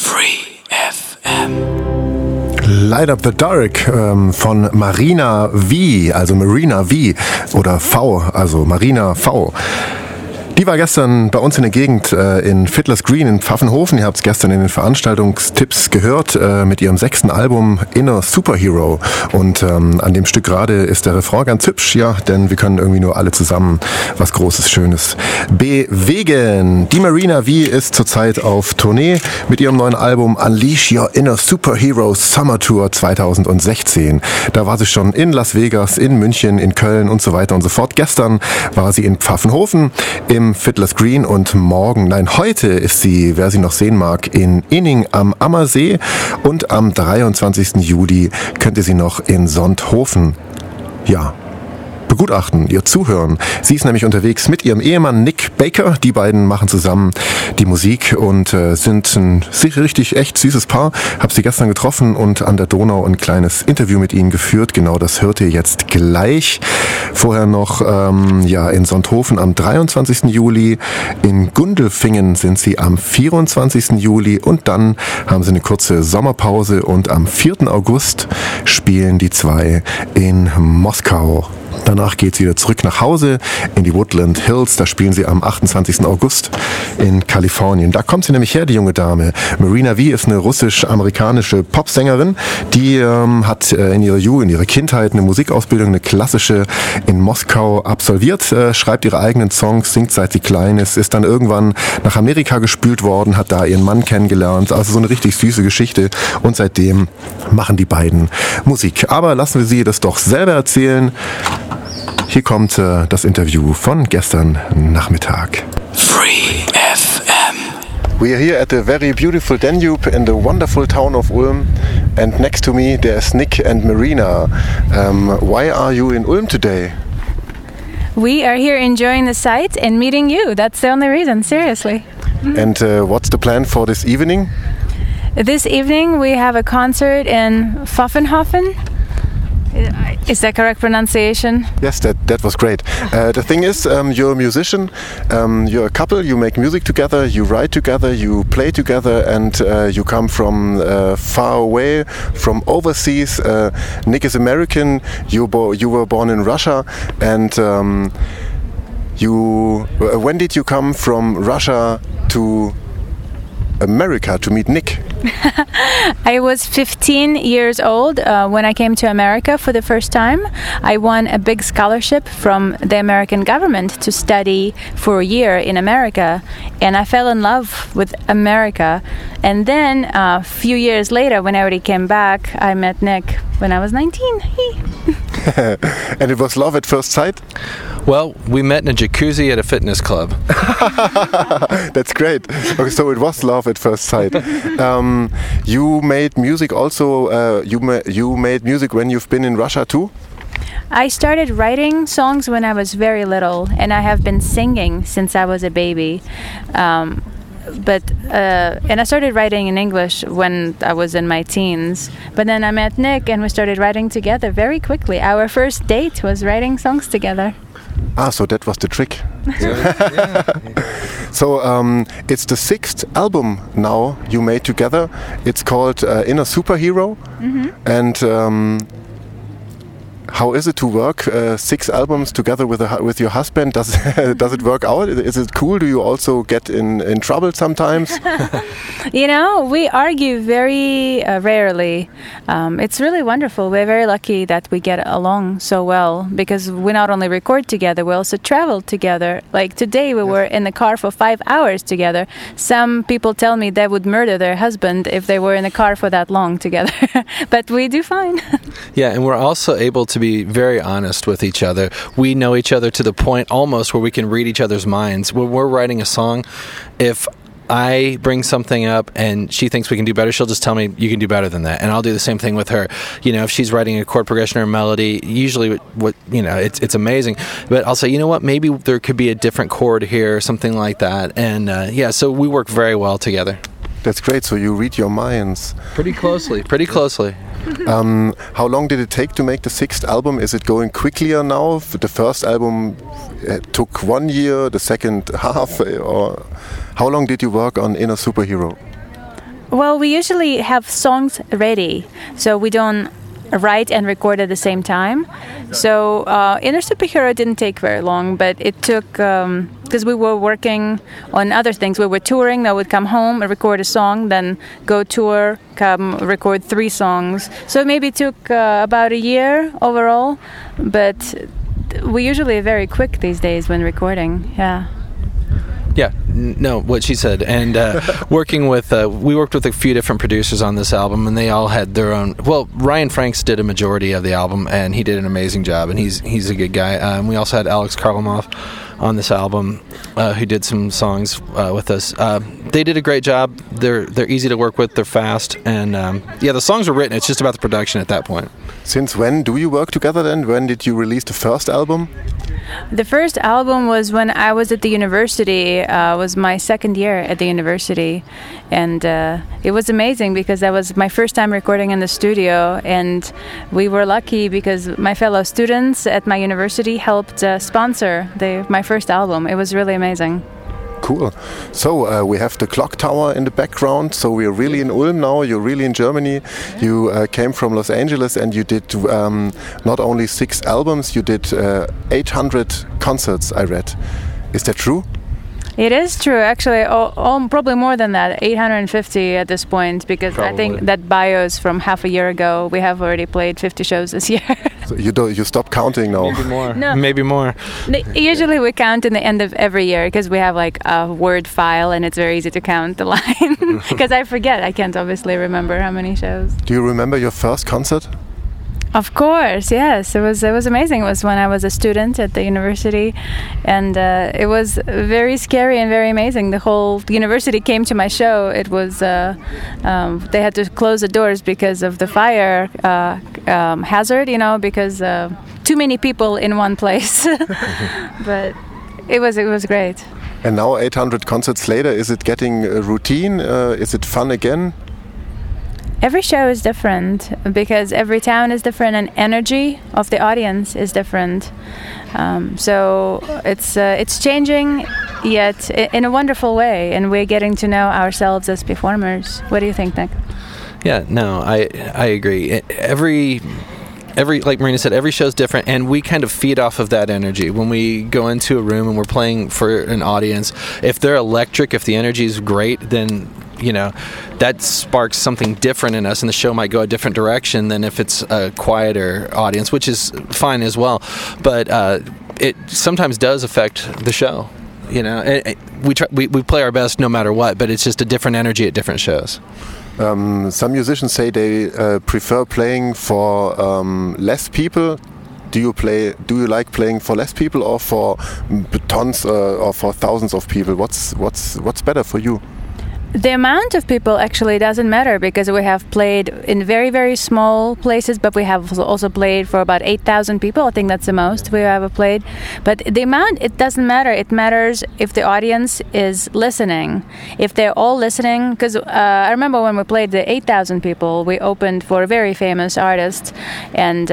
Free FM. Light Up the Dark von Marina V, also Marina V oder V, also Marina V. Die war gestern bei uns in der Gegend in Fiddler's Green in Pfaffenhofen. Ihr habt es gestern in den Veranstaltungstipps gehört mit ihrem 6. Album Inner Superhero. Und an dem Stück gerade ist der Refrain ganz hübsch, ja, denn wir können irgendwie nur alle zusammen was Großes, Schönes bewegen. Die Marina V ist zurzeit auf Tournee mit ihrem neuen Album Unleash Your Inner Superhero Summer Tour 2016. Da war sie schon in Las Vegas, in München, in Köln und so weiter und so fort. Gestern war sie in Pfaffenhofen im Fiddler's Green und heute ist sie, wer sie noch sehen mag, in Inning am Ammersee und am 23. Juli könnt ihr sie noch in Sonthofen, begutachten, ihr zuhören. Sie ist nämlich unterwegs mit ihrem Ehemann Nick Baker. Die beiden machen zusammen die Musik und sind ein richtig echt süßes Paar. Hab sie gestern getroffen und an der Donau ein kleines Interview mit ihnen geführt. Genau das hört ihr jetzt gleich. Vorher noch in Sonthofen am 23. Juli. In Gundelfingen sind sie am 24. Juli und dann haben sie eine kurze Sommerpause und am 4. August spielen die zwei in Moskau. Danach geht sie wieder zurück nach Hause in die Woodland Hills. Da spielen sie am 28. August in Kalifornien. Da kommt sie nämlich her, die junge Dame. Marina V ist eine russisch-amerikanische Popsängerin. Die hat in ihrer Kindheit eine Musikausbildung, eine klassische in Moskau absolviert, schreibt ihre eigenen Songs, singt seit sie klein ist dann irgendwann nach Amerika gespült worden, hat da ihren Mann kennengelernt. Also so eine richtig süße Geschichte. Und seitdem machen die beiden Musik. Aber lassen wir sie das doch selber erzählen. Hier kommt das Interview von gestern Nachmittag. Free FM. We are here at the very beautiful Danube in the wonderful town of Ulm, and next to me there's Nick and Marina. Why are you in Ulm today? We are here enjoying the sights and meeting you. That's the only reason, seriously. And what's the plan for this evening? This evening we have a concert in Pfaffenhofen. Is that correct pronunciation? Yes, that was great. The thing is, you're a musician, you're a couple, you make music together, you write together, you play together, and you come from far away, from overseas. Nick is American, you were born in Russia, and when did you come from Russia to America to meet Nick? I was 15 years old when I came to America for the first time. I won a big scholarship from the American government to study for a year in America, and I fell in love with America. And then a few years later, when I already came back, I met Nick when I was 19. And it was love at first sight? Well, we met in a jacuzzi at a fitness club. That's great. Okay, so it was love at first sight. You made music also. You made music when you've been in Russia too? I started writing songs when I was very little, and I have been singing since I was a baby. And I started writing in English when I was in my teens. But then I met Nick and we started writing together very quickly. Our first date was writing songs together. Ah, so that was the trick. Yeah. So it's the 6th album now you made together. It's called Inner Superhero. Mm-hmm. And how is it to work 6 albums together with your husband? Does it work out? Is it cool? Do you also get in trouble sometimes? We argue very rarely. It's really wonderful. We're very lucky that we get along so well because we not only record together, we also travel together. Like today we were in the car for 5 hours together. Some people tell me they would murder their husband if they were in the car for that long together. But we do fine. Yeah, and we're also able to be very honest with each other. We know each other to the point almost where we can read each other's minds. When we're writing a song, if I bring something up and she thinks we can do better, she'll just tell me, you can do better than that. And I'll do the same thing with her. If she's writing a chord progression or a melody, usually it's amazing. But I'll say, you know what, maybe there could be a different chord here or something like that. And so we work very well together. That's great. So you read your minds. Pretty closely. How long did it take to make the 6th album? Is it going quicker now? The first album took 1 year, the second half, or how long did you work on Inner Superhero? Well, we usually have songs ready, so we don't write and record at the same time. So Inner Superhero didn't take very long, but it took, because we were working on other things. We were touring, then we'd come home and record a song, then go tour, come record 3 songs. So it maybe took about a year overall, but we usually are very quick these days when recording, yeah. Yeah, no, what she said. And we worked with a few different producers on this album, and they all had their own. Well, Ryan Franks did a majority of the album, and he did an amazing job, and he's a good guy. We also had Alex Karlamov on this album, who did some songs with us. They did a great job. They're easy to work with. They're fast, and the songs were written. It's just about the production at that point. Since when do you work together then? When did you release the first album? The first album was when I was at the university. Was my second year at the university, and it was amazing because that was my first time recording in the studio, and we were lucky because my fellow students at my university helped sponsor my first album. It was really amazing. Cool. So we have the clock tower in the background. So we're really in Ulm now. You're really in Germany. You came from Los Angeles and you did not only 6 albums, you did 800 concerts, I read. Is that true? It is true, actually. Probably more than that, 850 at this point, because probably. I think that bio is from half a year ago. We have already played 50 shows this year. So you stop counting now? Maybe more. No. Maybe more. Usually we count in the end of every year because we have like a Word file and it's very easy to count the line. Because I forget. I can't obviously remember how many shows. Do you remember your first concert? Of course, yes. It was amazing. It was when I was a student at the university, and it was very scary and very amazing. The whole university came to my show. It was they had to close the doors because of the fire hazard, because too many people in one place. But it was great. And now 800 concerts later, is it getting a routine? Is it fun again? Every show is different because every town is different and energy of the audience is different. So it's changing, yet in a wonderful way, and we're getting to know ourselves as performers. What do you think, Nick? Yeah, no, I agree. Every like Marina said, every show's different, and we kind of feed off of that energy. When we go into a room and we're playing for an audience, if they're electric, if the energy is great, then that sparks something different in us, and the show might go a different direction than if it's a quieter audience, which is fine as well. But it sometimes does affect the show. We play our best no matter what, but it's just a different energy at different shows. Some musicians say they prefer playing for less people. Do you like playing for less people or for tons or for thousands of people? What's better for you? The amount of people actually doesn't matter because we have played in very, very small places, but we have also played for about 8,000 people. I think that's the most we ever played. But the amount, it doesn't matter. It matters if the audience is listening. If they're all listening, because I remember when we played the 8,000 people, we opened for a very famous artist, and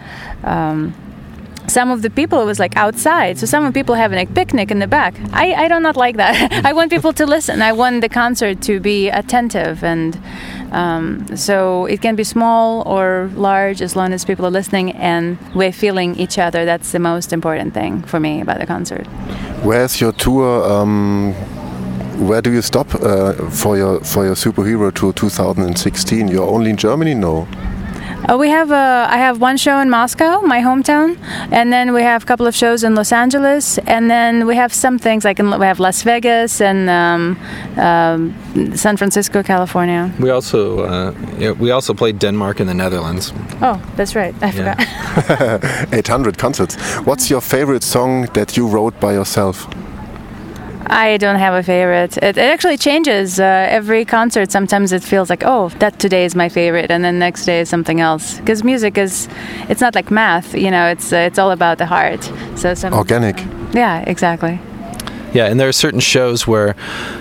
some of the people was like outside, so some of the people having a picnic in the back. I do not like that. I want people to listen. I want the concert to be attentive, and so it can be small or large as long as people are listening and we're feeling each other. That's the most important thing for me about the concert. Where's your tour? Where do you stop for your Superhero Tour 2016? You're only in Germany? No. I have one show in Moscow, my hometown, and then we have a couple of shows in Los Angeles, and then we have some things like we have Las Vegas and San Francisco, California. We also played Denmark and the Netherlands. Oh, that's right. I forgot. 800 concerts. What's your favorite song that you wrote by yourself? I don't have a favorite. It actually changes every concert. Sometimes it feels like, oh, that today is my favorite, and then next day is something else. Because music it's not like math, it's all about the heart. So organic. Yeah, exactly. Yeah, and there are certain shows where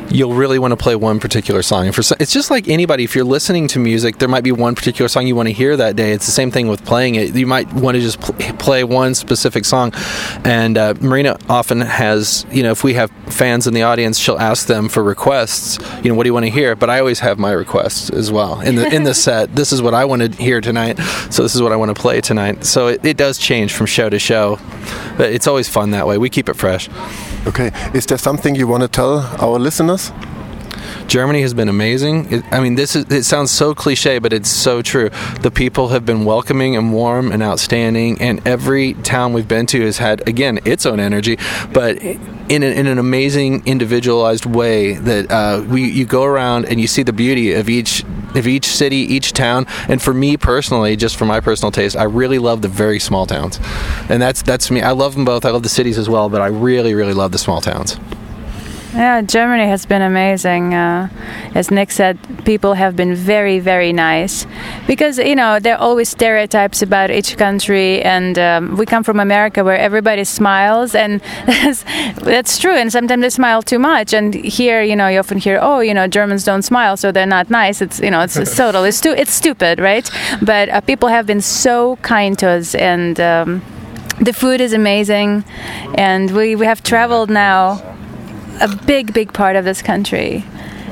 you'll really want to play one particular song. And it's just like anybody. If you're listening to music, there might be one particular song you want to hear that day. It's the same thing with playing it. You might want to just play one specific song. And Marina often has, if we have fans in the audience, she'll ask them for requests. What do you want to hear? But I always have my requests as well in the set. This is what I want to hear tonight. So this is what I want to play tonight. So it does change from show to show. But it's always fun that way. We keep it fresh. Okay. Is there something you want to tell our listeners? Germany has been amazing. It sounds so cliche, but it's so true. The people have been welcoming and warm and outstanding, and every town we've been to has had, again, its own energy, but in an amazing, individualized way that you go around and you see the beauty of each city, each town. And for me personally, just for my personal taste, I really love the very small towns. And that's me. I love them both. I love the cities as well, but I really, really love the small towns. Yeah, Germany has been amazing. As Nick said, people have been very, very nice. Because, there are always stereotypes about each country. And we come from America where everybody smiles. And that's true. And sometimes they smile too much. And here, you often hear, Germans don't smile, so they're not nice. It's totally it's stupid, right? But people have been so kind to us. And the food is amazing. And we have traveled now a big part of this country,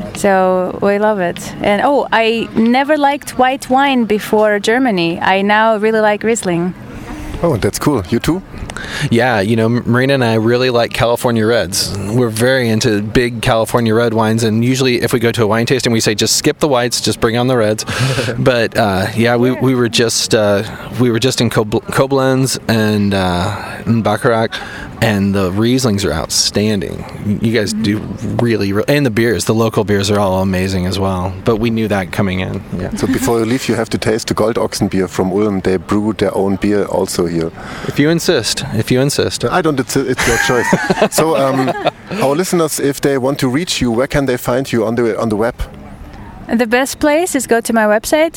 so we love it. And I never liked white wine before Germany. I now really like Riesling. Oh, that's cool. You too? Yeah, Marina and I really like California Reds. We're very into big California red wines, and usually if we go to a wine tasting, we say just skip the whites, just bring on the reds. But we were just in Koblenz and in Bacharach, and the Rieslings are outstanding. You guys do really, and the local beers are all amazing as well. But we knew that coming in. Yeah. So before you leave, you have to taste the Goldochsen beer from Ulm. They brew their own beer also here. If you insist. I don't. It's your choice. So our listeners, if they want to reach you, where can they find you on the web? The best place is go to my website,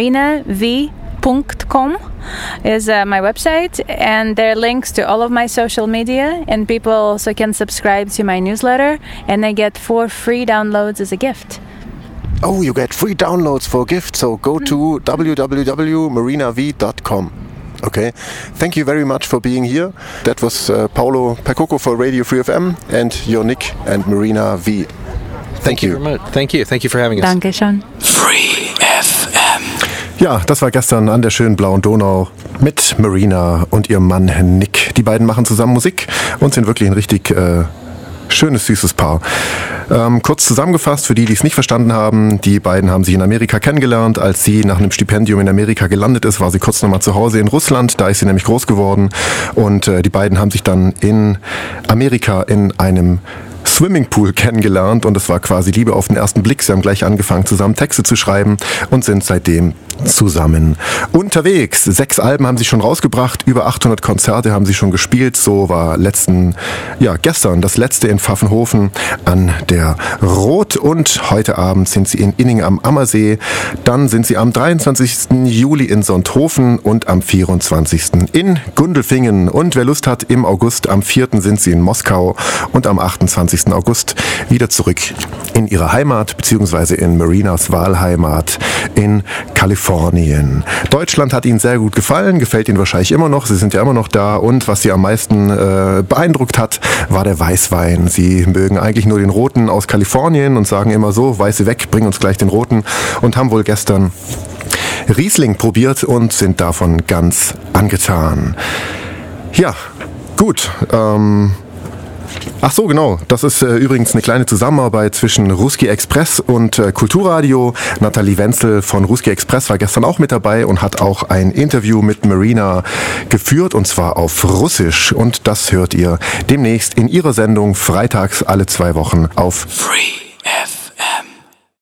marinav.com is my website, and there are links to all of my social media, and people also can subscribe to my newsletter, and they get 4 free downloads as a gift. Oh, you get free downloads for a gift, so go to www.marinav.com. Okay, thank you very much for being here. That was Paolo Percoco for Radio Free FM, and your Nick and Marina V. Thank you. Thank you for having us. Dankeschön. Free FM. Ja, das war gestern an der schönen blauen Donau mit Marina und ihrem Mann Nick. Die beiden machen zusammen Musik und sind wirklich ein richtig schönes, süßes Paar. Kurz zusammengefasst, für die es nicht verstanden haben, die beiden haben sich in Amerika kennengelernt. Als sie nach einem Stipendium in Amerika gelandet ist, war sie kurz nochmal zu Hause in Russland. Da ist sie nämlich groß geworden. Und die beiden haben sich dann in Amerika in einem Swimmingpool kennengelernt, und es war quasi Liebe auf den ersten Blick. Sie haben gleich angefangen, zusammen Texte zu schreiben und sind seitdem zusammen unterwegs. 6 Alben haben sie schon rausgebracht, über 800 Konzerte haben sie schon gespielt. So war gestern das letzte in Pfaffenhofen an der Rot, und heute Abend sind sie in Inning am Ammersee. Dann sind sie am 23. Juli in Sonthofen und am 24. in Gundelfingen. Und wer Lust hat, im August, am 4. sind sie in Moskau und am 28. August wieder zurück in ihre Heimat, beziehungsweise in Marinas Wahlheimat in Kalifornien. Deutschland hat ihnen sehr gut gefallen, gefällt ihnen wahrscheinlich immer noch. Sie sind ja immer noch da, und was sie am meisten beeindruckt hat, war der Weißwein. Sie mögen eigentlich nur den Roten aus Kalifornien und sagen immer so, Weiße weg, bring uns gleich den Roten, und haben wohl gestern Riesling probiert und sind davon ganz angetan. Ja, gut. Ach so, genau. Das ist übrigens eine kleine Zusammenarbeit zwischen Ruski Express und Kulturradio. Nathalie Wenzel von Ruski Express war gestern auch mit dabei und hat auch ein Interview mit Marina geführt, und zwar auf Russisch. Und das hört ihr demnächst in ihrer Sendung freitags alle 2 Wochen auf Free FM.